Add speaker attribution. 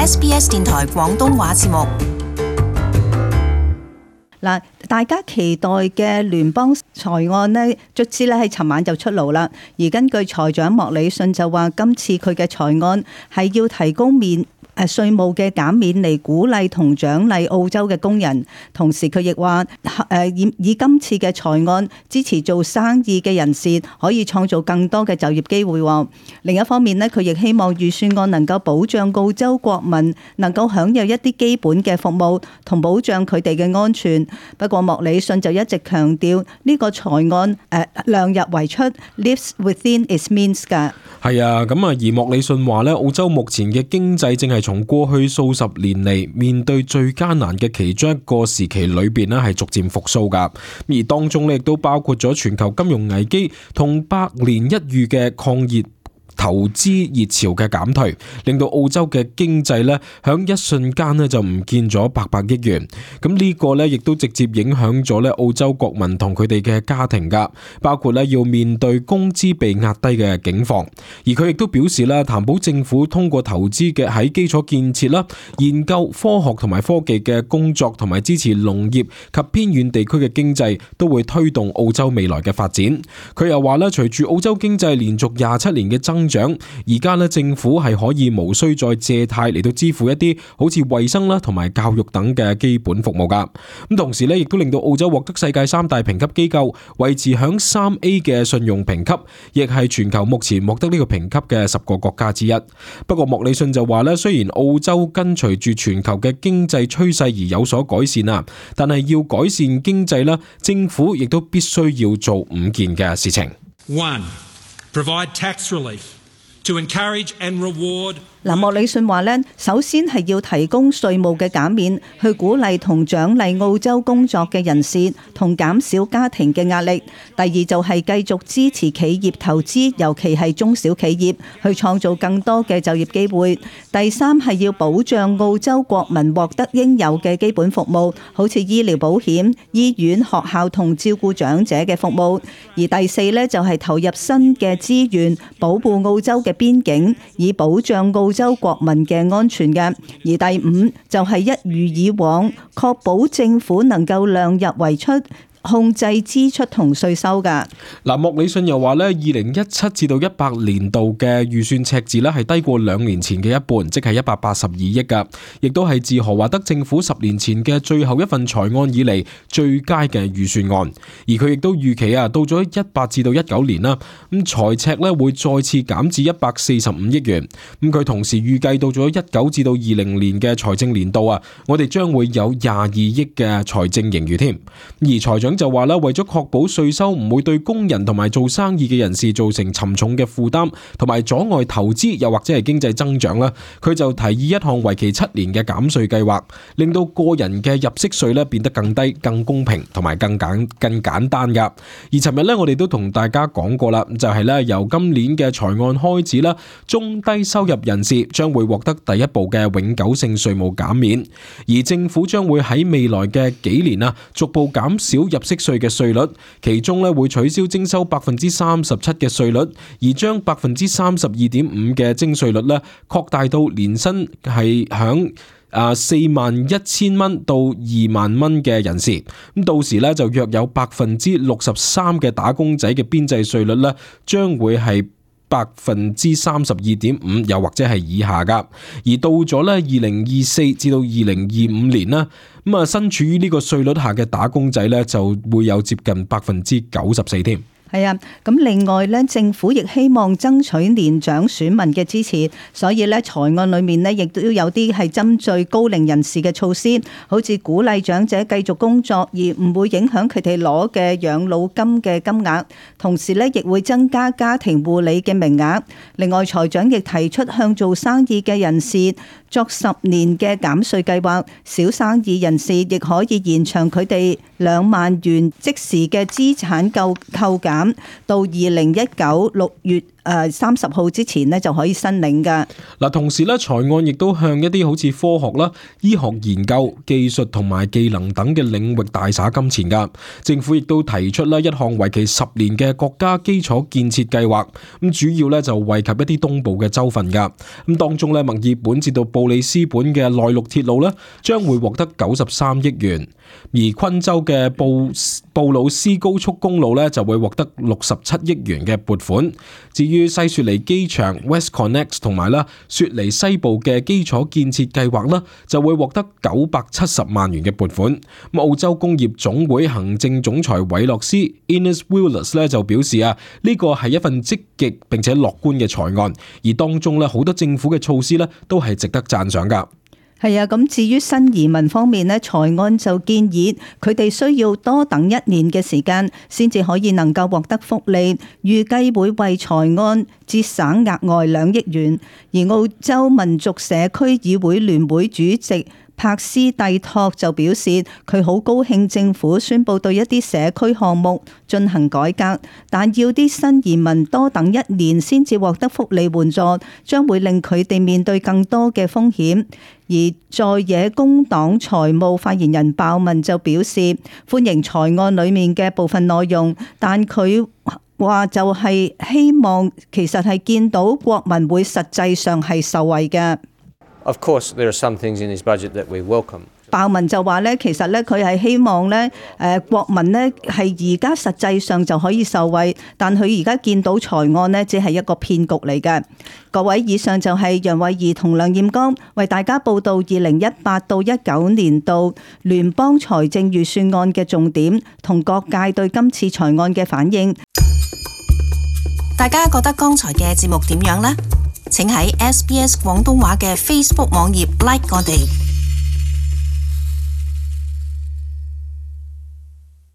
Speaker 1: SBS 電台廣東話節目。
Speaker 2: 嗱，大家期待嘅聯邦財案呢，卒之咧喺尋晚就出爐啦。而根據財長莫里遜就話，今次佢嘅財案係要提供稅務嘅減免嚟鼓勵同獎勵澳洲嘅工人，同時佢亦話以今次嘅財案支持做生意嘅人士，可以創造更多嘅就業機會。另一方面呢，佢亦希望預算案能夠保障澳洲國民能夠享有一啲基本嘅服務，同保障佢哋嘅安全。不過莫里遜就一直強調呢個財案量入為出 ，lives within its means 㗎。
Speaker 3: 係啊，咁啊，而莫里遜話咧，澳洲目前嘅經濟正係從過去數十年嚟面對最艱難嘅其中一個時期裏邊咧，係逐漸復甦噶。而當中咧亦都包括咗全球金融危機同百年一遇嘅抗熱投資熱潮嘅減退，令到澳洲嘅經濟咧響一瞬間咧就唔見咗800億元。咁呢個咧亦都直接影響咗咧澳洲國民同佢哋嘅家庭噶，包括咧要面對工資被壓低嘅境況。而佢亦都表示啦，擔保政府通過投資嘅喺基礎建設啦、研究科學同埋科技嘅工作，同埋支持農業及偏遠地區嘅經濟，都會推動澳洲未來嘅發展。佢又話咧，隨住澳洲經濟連續27年嘅增長，而家咧政府係可以無需再借貸嚟到支付一啲好似衛生啦同埋教育等嘅基本服務噶。咁同時咧，亦都令到澳洲獲得世界3大評級機構維持響3A 嘅信用評級，亦係全球目前獲得呢個評級嘅10個國家之一。不過莫里遜就話咧，雖然澳洲跟隨住全球嘅經濟趨勢而有所改善啊，但係要改善經濟啦，政府亦都必須要做5件嘅事情。
Speaker 4: One, provide tax relief to encourage and reward。
Speaker 2: 莫里遜話咧，首先係要提供稅務嘅減免，去鼓勵同獎勵澳洲工作嘅人士，同減少家庭嘅壓力。第二就係繼續支持企業投資，尤其係中小企業，去創造更多嘅就業機會。第三係要保障澳洲國民獲得應有嘅基本服務，好似醫療保險、醫院、學校同照顧長者嘅服務。而第四呢，就係投入新嘅資源，保護澳洲嘅邊境，以保障澳洲國民嘅安全嘅。而第5就係一如以往，確保政府能夠量入為出，控制支出同稅收噶。
Speaker 3: 莫里遜又話咧，2017至到18年度嘅預算赤字咧係低過2年前嘅一半，即係182億噶，亦都係自何華德政府10年前嘅最後一份財案以嚟最佳嘅預算案。而佢亦都預期到咗18至到19年啦，咁財赤咧會再次減至145億元。咁佢同時預計到咗19至到20年嘅財政年度我哋將會有22億嘅財政盈餘添。而財長就話啦，為咗確保稅收唔會對工人同埋做生意嘅人士造成沉重嘅負擔，同埋阻礙投資又或者係經濟增長啦，佢就提議一項為期7年嘅減稅計劃，令到個人嘅入息稅咧變得更低、更公平同埋更簡單噶。而尋日咧，我哋都同大家講過啦，就係咧由今年嘅財案開始啦，中低收入人士將會獲得第一步嘅永久性稅務減免，而政府將會喺未來嘅幾年逐步減少入息稅嘅稅率，其中咧會取消徵收37%嘅稅率，而將32.5%嘅徵稅率咧擴大到年薪係響41,000蚊到20,000蚊嘅人士。咁到時咧就約有63%嘅打工仔嘅邊際稅率咧將會係32.5%，又或者係以下噶。而到咗咧2024至到2025年啦，咁身處於呢個稅率下嘅打工仔咧就會有接近94%添。
Speaker 2: 係啊，咁另外咧，政府亦希望爭取年長選民嘅支持，所以咧財案裏面咧亦都有啲係針對高齡人士嘅措施，好似鼓勵長者繼續工作而唔會影響佢哋攞嘅養老金嘅金額，同時咧亦會增加家庭護理嘅名額。另外，財長亦提出向做生意嘅人士作10年嘅減稅計劃，小生意人士亦可以延長佢哋2萬元即時嘅資產扣減到2019 6月 30號之前呢就可以申領㗎。
Speaker 3: 嗱，同時咧，財案亦都向一啲好似科學啦、醫學研究、技術同埋技能等嘅領域大灑金錢㗎。政府亦都提出咧一項為期10年嘅國家基礎建設計劃，咁主要咧就惠及一啲東部嘅州份㗎。咁當中咧，墨爾本至到布里斯本嘅內陸鐵路咧將會獲得93億元，而昆州嘅布魯斯高速公路咧就會獲得67億元嘅撥款。至於西雪梨機場 WestConnex 同埋啦雪梨西部嘅基礎建設計劃啦，就會獲得970萬元嘅撥款。澳洲工業總會行政總裁韋洛斯 Ines Willis 咧就表示啊，呢個係一份積極並且樂觀嘅財案，而當中咧好多政府嘅措施咧都係值得讚賞噶。
Speaker 2: 係啊，咁至於新移民方面呢，財案就建議佢哋需要多等1年嘅時間，先至可以能夠獲得福利，預計會為財案節省額外2億元。而澳洲民族社區議會聯會主席柏斯蒂托就表示，佢好高興政府宣布對一啲社區項目進行改革，但要啲新移民多等1年先至獲得福利援助，將會令佢哋面對更多嘅風險。而在野工黨財務發言人鮑文就表示，歡迎財案裡面嘅部分內容，但佢話就係希望其實係見到國民會實際上係受惠嘅。
Speaker 5: Of course, there are some things in this budget that we welcome.
Speaker 2: 鮑文就話咧，其實咧佢係希望咧，國民咧係而家實際上就可以受惠，但佢而家見到財案咧，只係一個騙局嚟嘅。各位，以上就係楊慧儀同梁艷剛為大家報道2018到19年度聯邦財政預算案嘅重點，同各界對今次財案嘅反應。
Speaker 1: 大家覺得剛才嘅節目點樣呢？請喺SBS 廣東話嘅 Facebook 網頁 like 我哋。